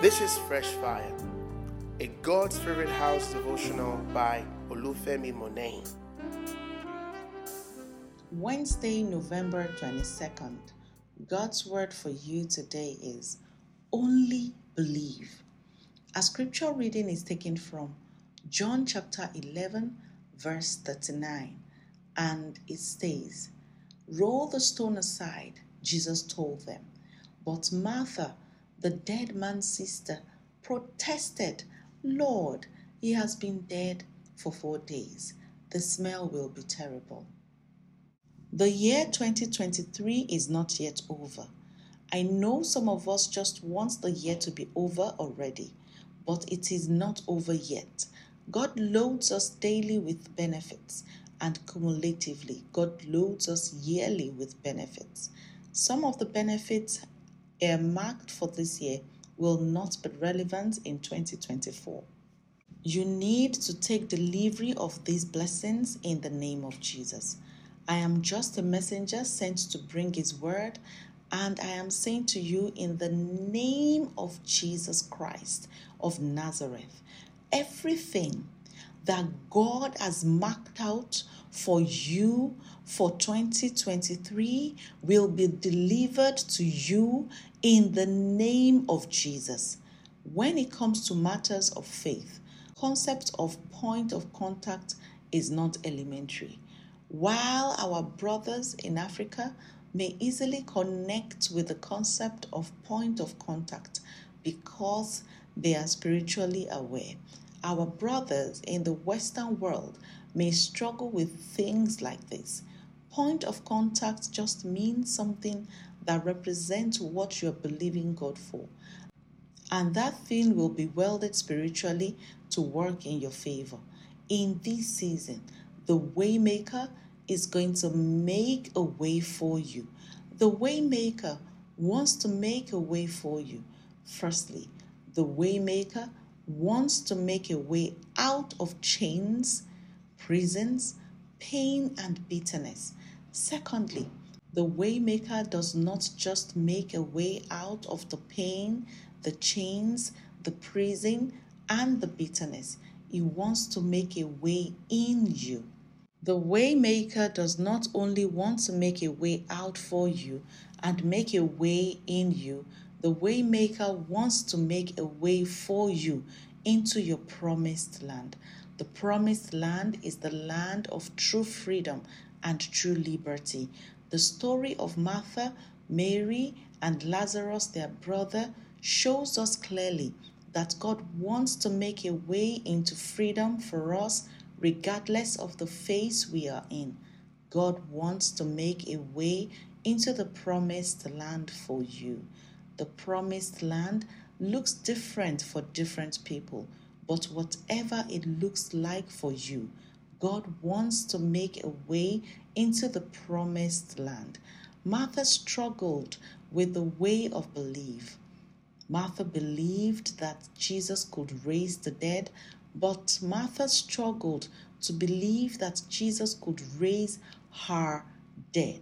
This is Fresh Fire, a God's Favorite House devotional by Olufemi Monet. Wednesday, November 22nd. God's word for you today is only believe. Our scripture reading is taken from John chapter 11, verse 39, and it says, "Roll the stone aside," Jesus told them. But Martha, the dead man's sister, protested, "Lord, he has been dead for 4 days. The smell will be terrible." The year 2023 is not yet over. I know some of us just want the year to be over already, but it is not over yet. God loads us daily with benefits, and cumulatively, God loads us yearly with benefits. Some of the benefits earmarked for this year will not be relevant in 2024. You need to take delivery of these blessings in the name of Jesus. I am just a messenger sent to bring His word, and I am saying to you in the name of Jesus Christ of Nazareth, everything that God has marked out for you for 2023 will be delivered to you in the name of Jesus. When it comes to matters of faith, concept of point of contact is not elementary. While our brothers in Africa may easily connect with the concept of point of contact because they are spiritually aware, our brothers in the Western world may struggle with things like this. Point of contact just means something that represents what you're believing God for, and that thing will be welded spiritually to work in your favor. In this season, the Waymaker is going to make a way for you. The Waymaker wants to make a way for you. Firstly, the Waymaker wants to make a way out of chains, prisons, pain, and bitterness. Secondly, the Waymaker does not just make a way out of the pain, the chains, the prison, and the bitterness. He wants to make a way in you. The Waymaker does not only want to make a way out for you and make a way in you, the Waymaker wants to make a way for you into your promised land. The promised land is the land of true freedom and true liberty. The story of Martha, Mary, and Lazarus, their brother, shows us clearly that God wants to make a way into freedom for us regardless of the phase we are in. God wants to make a way into the promised land for you. The promised land looks different for different people, but whatever it looks like for you, God wants to make a way into the promised land. Martha struggled with the way of belief. Martha believed that Jesus could raise the dead, but Martha struggled to believe that Jesus could raise her dead.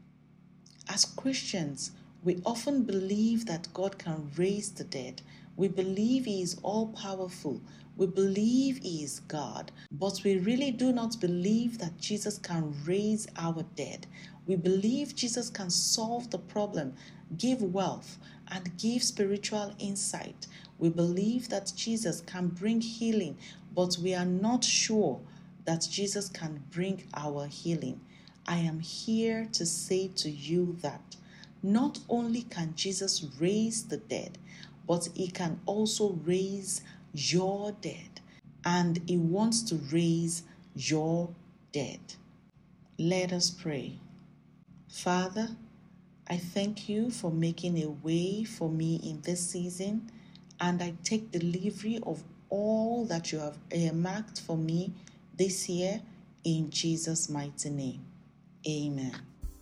As Christians, we often believe that God can raise the dead. We believe He is all-powerful. We believe He is God, but we really do not believe that Jesus can raise our dead. We believe Jesus can solve the problem, give wealth, and give spiritual insight. We believe that Jesus can bring healing, but we are not sure that Jesus can bring our healing. I am here to say to you that not only can Jesus raise the dead, but He can also raise your dead, and He wants to raise your dead. Let us pray. Father, I thank You for making a way for me in this season, and I take delivery of all that You have earmarked for me this year in Jesus' mighty name. Amen.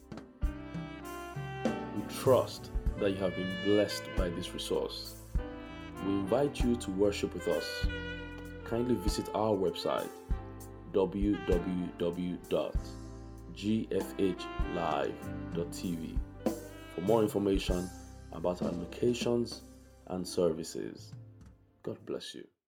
We trust that you have been blessed by this resource. We invite you to worship with us. Kindly visit our website www.gfhlive.tv for more information about our locations and services. God bless you.